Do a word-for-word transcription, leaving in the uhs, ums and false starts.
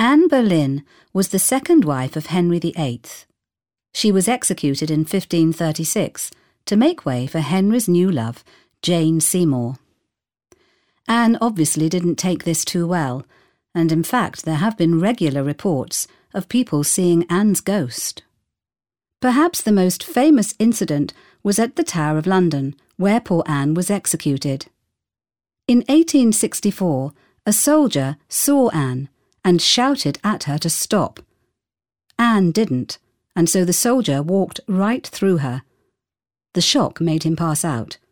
Anne Boleyn was the second wife of Henry the Eighth. She was executed in fifteen thirty-six to make way for Henry's new love, Jane Seymour. Anne obviously didn't take this too well, and in fact there have been regular reports of people seeing Anne's ghost. Perhaps the most famous incident was at the Tower of London, where poor Anne was executed. In eighteen sixty-four, a soldier saw Anne and shouted at her to stop. Anne didn't, and so the soldier walked right through her. The shock made him pass out,